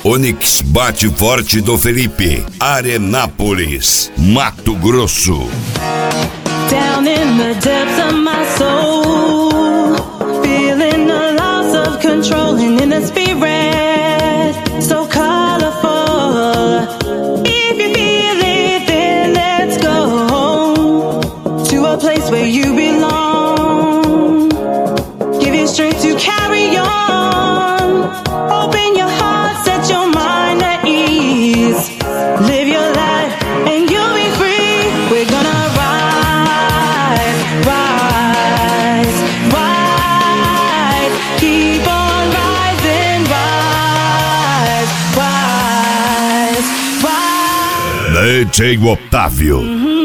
Onix Bate Forte do Felipe, Arenápolis, Mato Grosso. Down in the depths of my soul, feeling the loss of control and in the spirit, so colorful. If you feel it, then let's go to a place where you belong. Give you strength to carry on. Open your heart, set your mind at ease. Live your life and you'll be free. We're gonna rise, rise, rise. Keep on rising, rise, rise, rise. DJ Otávio.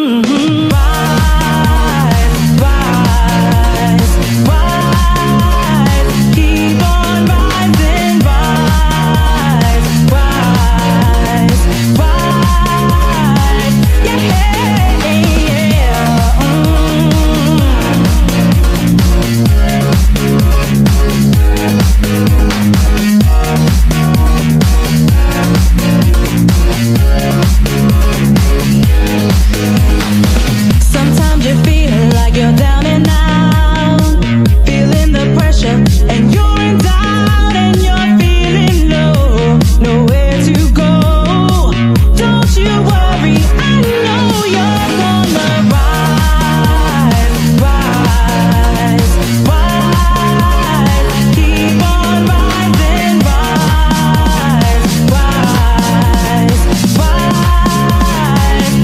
Sometimes you feel like you're down and out, feeling the pressure, and you're in doubt, and you're feeling low, nowhere to go. Don't you worry, I know you're gonna rise, rise, rise. Keep on rising, rise, rise, rise.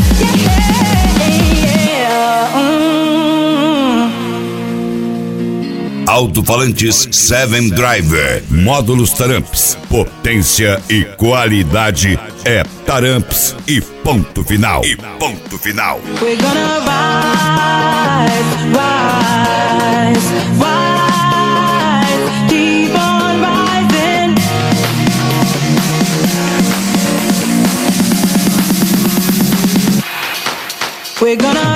Alto-falantes 7 Driver, módulos Taramps, potência e qualidade é Taramps e ponto final. E ponto final. We're gonna rise, rise, rise. Keep on rising. We're gonna